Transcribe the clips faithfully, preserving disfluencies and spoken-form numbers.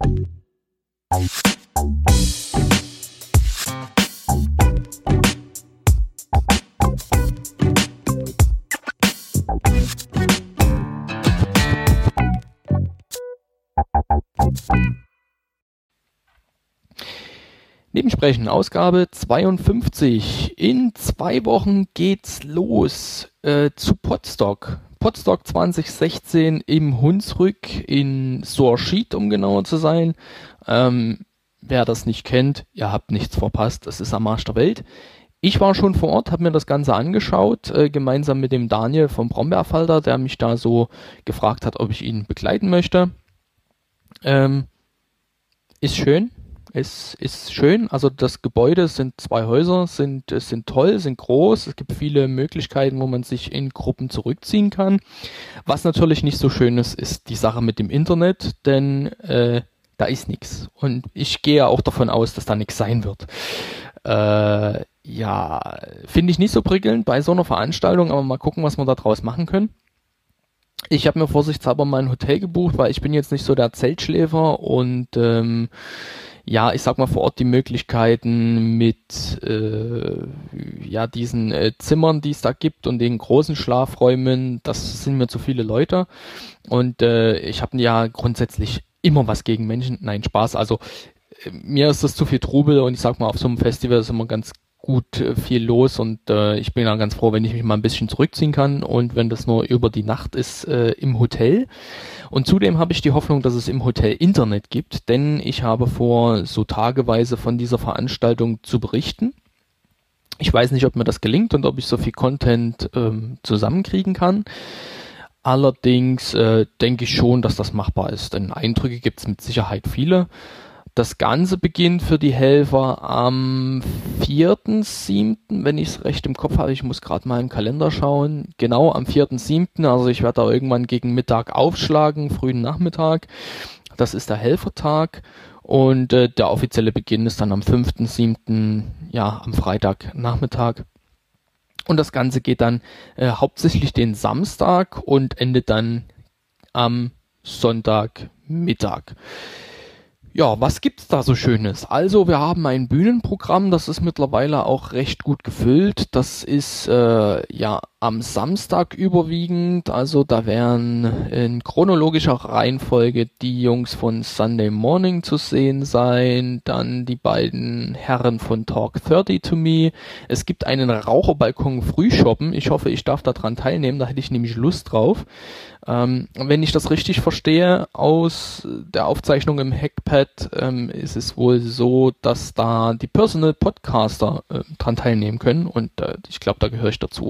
Nebensprechen, Ausgabe zweiundfünfzig. In zwei Wochen geht's los äh, zu Podstock. Podstock zwanzig sechzehn im Hunsrück in Sorschied, um genauer zu sein. Ähm, wer das nicht kennt, ihr habt nichts verpasst. Es ist am Arsch der Welt. Ich war schon vor Ort, habe mir das Ganze angeschaut, äh, gemeinsam mit dem Daniel vom Brombeerfalter, der mich da so gefragt hat, ob ich ihn begleiten möchte. Ähm, ist schön. Es ist schön, also das Gebäude sind zwei Häuser, sind, sind toll, sind groß, es gibt viele Möglichkeiten, wo man sich in Gruppen zurückziehen kann. Was natürlich nicht so schön ist, ist die Sache mit dem Internet, denn äh, da ist nichts. Und ich gehe auch davon aus, dass da nichts sein wird. Äh, ja, finde ich nicht so prickelnd bei so einer Veranstaltung, aber mal gucken, was wir da draus machen können. Ich habe mir vorsichtshalber mal ein Hotel gebucht, weil ich bin jetzt nicht so der Zeltschläfer und ähm, ja, ich sag mal vor Ort die Möglichkeiten mit äh, ja diesen äh, Zimmern, die es da gibt und den großen Schlafräumen, das sind mir zu viele Leute und äh, ich habe ja grundsätzlich immer was gegen Menschen, nein, Spaß, also äh, mir ist das zu viel Trubel und ich sag mal, auf so einem Festival ist immer ganz gut äh, viel los und äh, ich bin dann ganz froh, wenn ich mich mal ein bisschen zurückziehen kann und wenn das nur über die Nacht ist äh, im Hotel. Und zudem habe ich die Hoffnung, dass es im Hotel Internet gibt, denn ich habe vor, so tageweise von dieser Veranstaltung zu berichten. Ich weiß nicht, ob mir das gelingt und ob ich so viel Content ähm, zusammenkriegen kann. Allerdings äh, denke ich schon, dass das machbar ist, denn Eindrücke gibt es mit Sicherheit viele. Das Ganze beginnt für die Helfer am vierten siebten, wenn ich es recht im Kopf habe. Ich muss gerade mal im Kalender schauen. Genau, am vierten siebten. Also ich werde da irgendwann gegen Mittag aufschlagen, frühen Nachmittag. Das ist der Helfertag. Und äh, der offizielle Beginn ist dann am fünften siebten, ja, am Freitagnachmittag. Und das Ganze geht dann äh, hauptsächlich den Samstag und endet dann am Sonntagmittag. Ja, was gibt's da so Schönes? Also wir haben ein Bühnenprogramm, das ist mittlerweile auch recht gut gefüllt. Das ist äh, ja am Samstag überwiegend, also da werden in chronologischer Reihenfolge die Jungs von Sunday Morning zu sehen sein, dann die beiden Herren von Talk thirty to Me. Es gibt einen Raucherbalkon Frühshoppen, ich hoffe, ich darf daran teilnehmen, da hätte ich nämlich Lust drauf. Ähm, wenn ich das richtig verstehe aus der Aufzeichnung im Hackpad, ähm, ist es wohl so, dass da die Personal Podcaster äh, dran teilnehmen können und äh, ich glaube, da gehöre ich dazu.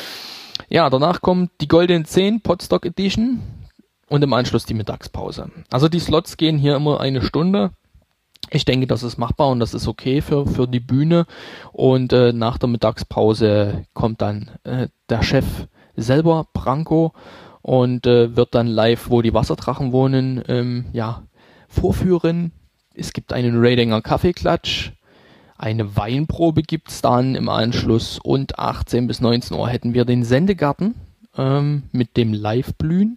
Ja, danach kommt die Golden zehn Podstock Edition und im Anschluss die Mittagspause. Also die Slots gehen hier immer eine Stunde. Ich denke, das ist machbar und das ist okay für, für die Bühne und äh, nach der Mittagspause kommt dann äh, der Chef selber, Branko, und äh, wird dann live, wo die Wasserdrachen wohnen, ähm, ja, vorführen. Es gibt einen Radinger Kaffeeklatsch, eine Weinprobe gibt's dann im Anschluss und achtzehn bis neunzehn Uhr hätten wir den Sendegarten ähm, mit dem Live-Blühen.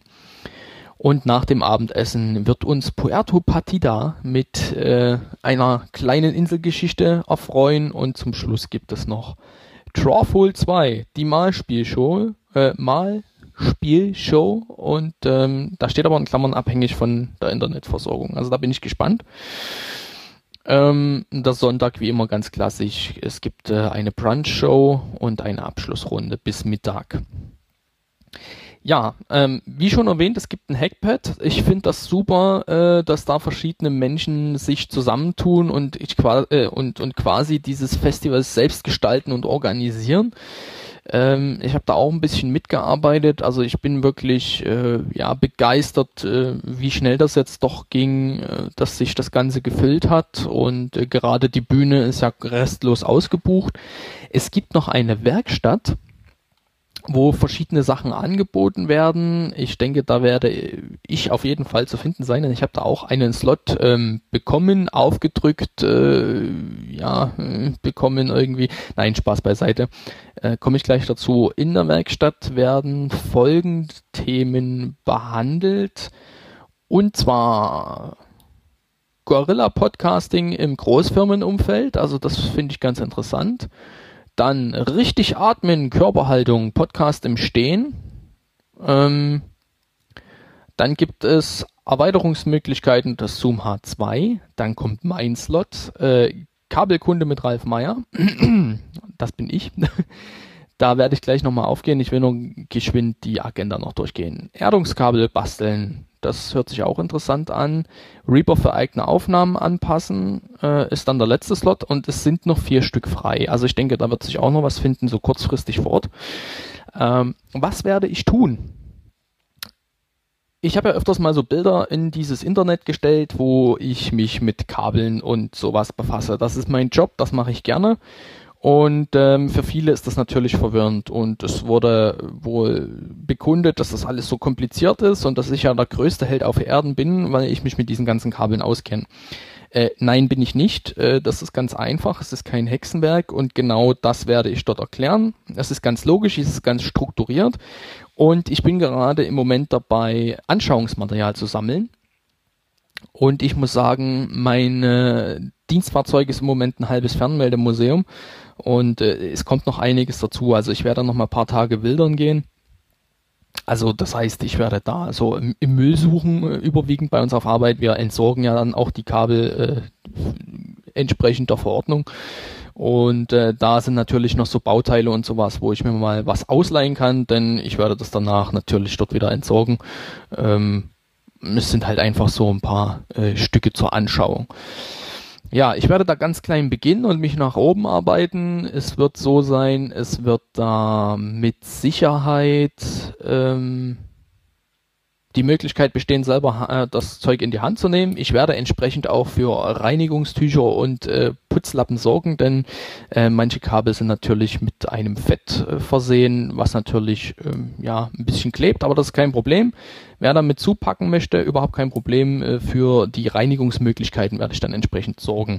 Und nach dem Abendessen wird uns Puerto Partida mit äh, einer kleinen Inselgeschichte erfreuen und zum Schluss gibt es noch Drawful zwei, die Malspielshow, äh, Mal Spielshow und ähm, da steht aber in Klammern abhängig von der Internetversorgung. Also da bin ich gespannt. Ähm, der Sonntag wie immer ganz klassisch. Es gibt äh, eine Brunch-Show und eine Abschlussrunde bis Mittag. Ja, ähm, wie schon erwähnt, es gibt ein Hackpad. Ich finde das super, äh, dass da verschiedene Menschen sich zusammentun und, ich, äh, und, und quasi dieses Festival selbst gestalten und organisieren. Ähm, ich habe da auch ein bisschen mitgearbeitet, also ich bin wirklich äh, ja begeistert, äh, wie schnell das jetzt doch ging, äh, dass sich das Ganze gefüllt hat und äh, gerade die Bühne ist ja restlos ausgebucht. Es gibt noch eine Werkstatt, wo verschiedene Sachen angeboten werden. Ich denke, da werde ich auf jeden Fall zu finden sein, denn ich habe da auch einen Slot ähm, bekommen, aufgedrückt, äh, ja, äh, bekommen irgendwie. Nein, Spaß beiseite. Äh, komme ich gleich dazu. In der Werkstatt werden folgende Themen behandelt. Und zwar Guerilla-Podcasting im Großfirmenumfeld, also das finde ich ganz interessant. Dann richtig atmen, Körperhaltung, Podcast im Stehen. Ähm, dann gibt es Erweiterungsmöglichkeiten, das Zoom H zwei. Dann kommt mein Slot, äh, Kabelkunde mit Ralf Meyer. Das bin ich. Da werde ich gleich nochmal aufgehen. Ich will nur geschwind die Agenda noch durchgehen. Erdungskabel basteln. Das hört sich auch interessant an. Reaper für eigene Aufnahmen anpassen äh, ist dann der letzte Slot und es sind noch vier Stück frei. Also ich denke, da wird sich auch noch was finden, so kurzfristig fort. Ähm, was werde ich tun? Ich habe ja öfters mal so Bilder in dieses Internet gestellt, wo ich mich mit Kabeln und sowas befasse. Das ist mein Job, das mache ich gerne. Und ähm, für viele ist das natürlich verwirrend und es wurde wohl bekundet, dass das alles so kompliziert ist und dass ich ja der größte Held auf Erden bin, weil ich mich mit diesen ganzen Kabeln auskenne. Äh, nein, bin ich nicht. Äh, das ist ganz einfach, es ist kein Hexenwerk und genau das werde ich dort erklären. Es ist ganz logisch, es ist ganz strukturiert und ich bin gerade im Moment dabei, Anschauungsmaterial zu sammeln. Und ich muss sagen, mein äh, Dienstfahrzeug ist im Moment ein halbes Fernmeldemuseum und äh, es kommt noch einiges dazu. Also ich werde noch mal ein paar Tage wildern gehen. Also das heißt, ich werde da so im, im Müll suchen, äh, überwiegend bei uns auf Arbeit. Wir entsorgen ja dann auch die Kabel äh, entsprechend der Verordnung. Und äh, da sind natürlich noch so Bauteile und sowas, wo ich mir mal was ausleihen kann, denn ich werde das danach natürlich dort wieder entsorgen. Ähm, Es sind halt einfach so ein paar äh, Stücke zur Anschauung. Ja, ich werde da ganz klein beginnen und mich nach oben arbeiten. Es wird so sein, es wird da mit Sicherheit ähm, die Möglichkeit bestehen, selber äh, das Zeug in die Hand zu nehmen. Ich werde entsprechend auch für Reinigungstücher und äh, Putzlappen sorgen, denn äh, manche Kabel sind natürlich mit einem Fett äh, versehen, was natürlich ähm, ja ein bisschen klebt, aber das ist kein Problem. Wer damit zupacken möchte, überhaupt kein Problem. Äh, für die Reinigungsmöglichkeiten werde ich dann entsprechend sorgen.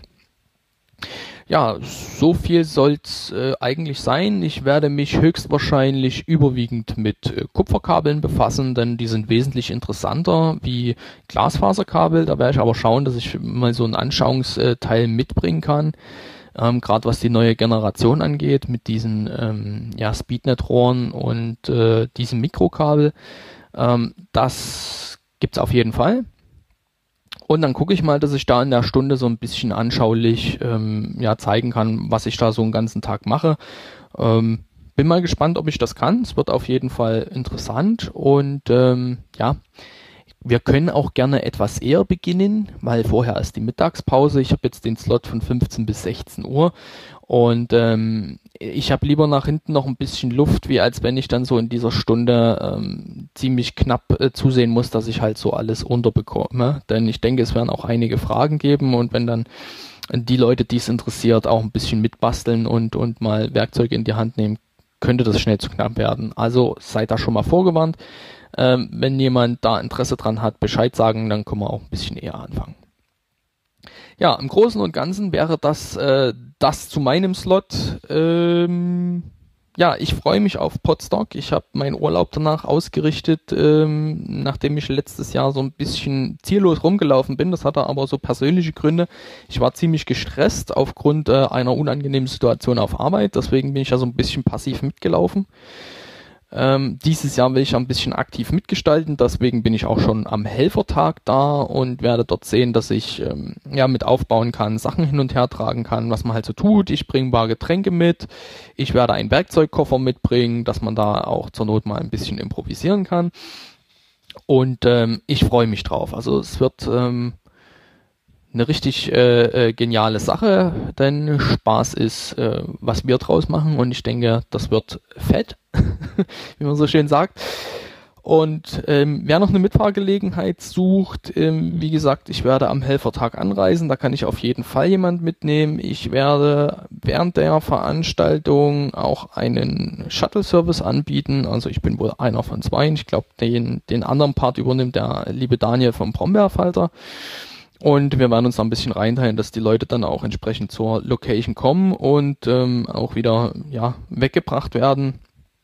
Ja, so viel soll's äh, eigentlich sein. Ich werde mich höchstwahrscheinlich überwiegend mit äh, Kupferkabeln befassen, denn die sind wesentlich interessanter wie Glasfaserkabel. Da werde ich aber schauen, dass ich mal so einen Anschauungsteil mitbringen kann. Ähm, gerade was die neue Generation angeht, mit diesen ähm, ja, Speednet-Rohren und äh, diesem Mikrokabel. Ähm, das gibt's auf jeden Fall. Und dann gucke ich mal, dass ich da in der Stunde so ein bisschen anschaulich ähm, ja, zeigen kann, was ich da so einen ganzen Tag mache. Ähm, bin mal gespannt, ob ich das kann. Es wird auf jeden Fall interessant. Und ähm, ja, wir können auch gerne etwas eher beginnen, weil vorher ist die Mittagspause. Ich habe jetzt den Slot von fünfzehn bis sechzehn Uhr. Und ähm, ich habe lieber nach hinten noch ein bisschen Luft, wie als wenn ich dann so in dieser Stunde ähm, ziemlich knapp äh, zusehen muss, dass ich halt so alles unterbekomme. Denn ich denke, es werden auch einige Fragen geben und wenn dann die Leute, die es interessiert, auch ein bisschen mitbasteln und, und mal Werkzeuge in die Hand nehmen, könnte das schnell zu knapp werden. Also seid da schon mal vorgewarnt. Ähm, wenn jemand da Interesse dran hat, Bescheid sagen, dann können wir auch ein bisschen eher anfangen. Ja, im Großen und Ganzen wäre das äh, das zu meinem Slot. Ähm, ja, ich freue mich auf Podstock. Ich habe meinen Urlaub danach ausgerichtet, ähm, nachdem ich letztes Jahr so ein bisschen ziellos rumgelaufen bin. Das hatte aber so persönliche Gründe. Ich war ziemlich gestresst aufgrund äh, einer unangenehmen Situation auf Arbeit. Deswegen bin ich ja so ein bisschen passiv mitgelaufen. Ähm, dieses Jahr will ich ein bisschen aktiv mitgestalten, deswegen bin ich auch schon am Helfertag da und werde dort sehen, dass ich ähm, ja mit aufbauen kann, Sachen hin und her tragen kann, was man halt so tut. Ich bringe ein paar Getränke mit, ich werde einen Werkzeugkoffer mitbringen, dass man da auch zur Not mal ein bisschen improvisieren kann und ähm, ich freue mich drauf. Also es wird ähm, eine richtig äh, äh, geniale Sache, denn Spaß ist, äh, was wir draus machen und ich denke, das wird fett, wie man so schön sagt. Und ähm, wer noch eine Mitfahrgelegenheit sucht, ähm, wie gesagt, ich werde am Helfertag anreisen, da kann ich auf jeden Fall jemand mitnehmen. Ich werde während der Veranstaltung auch einen Shuttle-Service anbieten, also ich bin wohl einer von zwei. Ich glaube, den, den anderen Part übernimmt der liebe Daniel vom Brombeerfalter. Und wir werden uns da ein bisschen reinteilen, dass die Leute dann auch entsprechend zur Location kommen und ähm, auch wieder ja weggebracht werden.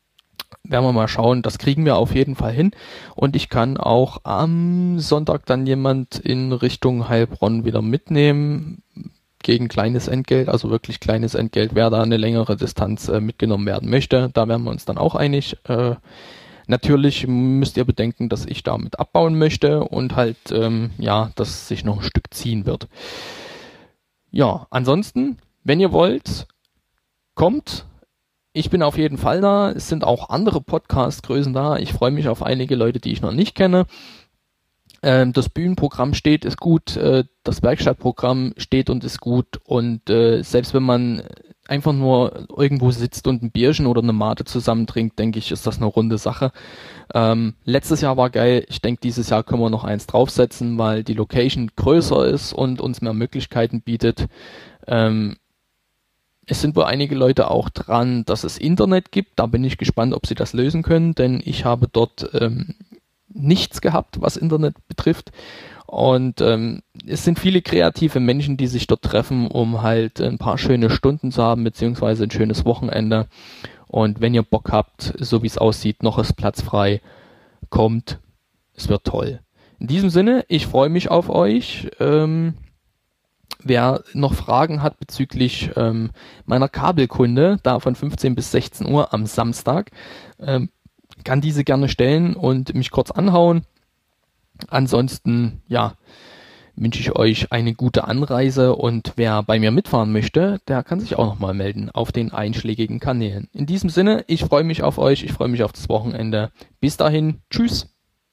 werden wir mal schauen, das kriegen wir auf jeden Fall hin und ich kann auch am Sonntag dann jemand in Richtung Heilbronn wieder mitnehmen gegen kleines Entgelt, also wirklich kleines Entgelt, wer da eine längere Distanz äh, mitgenommen werden möchte, da werden wir uns dann auch einig. Äh, natürlich müsst ihr bedenken, dass ich damit abbauen möchte und halt, ähm, ja, dass sich noch ein Stück ziehen wird. Ja, ansonsten, wenn ihr wollt, kommt. Ich bin auf jeden Fall da. Es sind auch andere Podcast-Größen da. Ich freue mich auf einige Leute, die ich noch nicht kenne. Ähm, das Bühnenprogramm steht, ist gut. Äh, das Werkstattprogramm steht und ist gut. Und äh, selbst wenn man einfach nur irgendwo sitzt und ein Bierchen oder eine Mate zusammen trinkt, denke ich, ist das eine runde Sache. Ähm, letztes Jahr war geil. Ich denke, dieses Jahr können wir noch eins draufsetzen, weil die Location größer ist und uns mehr Möglichkeiten bietet. Ähm, Es sind wohl einige Leute auch dran, dass es Internet gibt. Da bin ich gespannt, ob sie das lösen können, denn ich habe dort ähm, nichts gehabt, was Internet betrifft. Und ähm, es sind viele kreative Menschen, die sich dort treffen, um halt ein paar schöne Stunden zu haben, beziehungsweise ein schönes Wochenende. Und wenn ihr Bock habt, so wie es aussieht, noch ist Platz frei, kommt. Es wird toll. In diesem Sinne, ich freue mich auf euch. Ähm, Wer noch Fragen hat bezüglich ähm, meiner Kabelkunde, da von fünfzehn bis sechzehn Uhr am Samstag, ähm, kann diese gerne stellen und mich kurz anhauen. Ansonsten, ja, wünsche ich euch eine gute Anreise und wer bei mir mitfahren möchte, der kann sich auch nochmal melden auf den einschlägigen Kanälen. In diesem Sinne, ich freue mich auf euch, ich freue mich auf das Wochenende. Bis dahin, tschüss.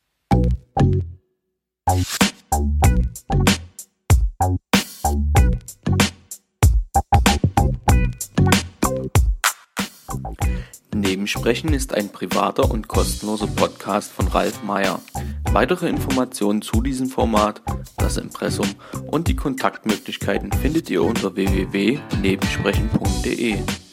Nebensprechen ist ein privater und kostenloser Podcast von Ralf Meyer. Weitere Informationen zu diesem Format, das Impressum und die Kontaktmöglichkeiten findet ihr unter w w w punkt nebensprechen punkt de.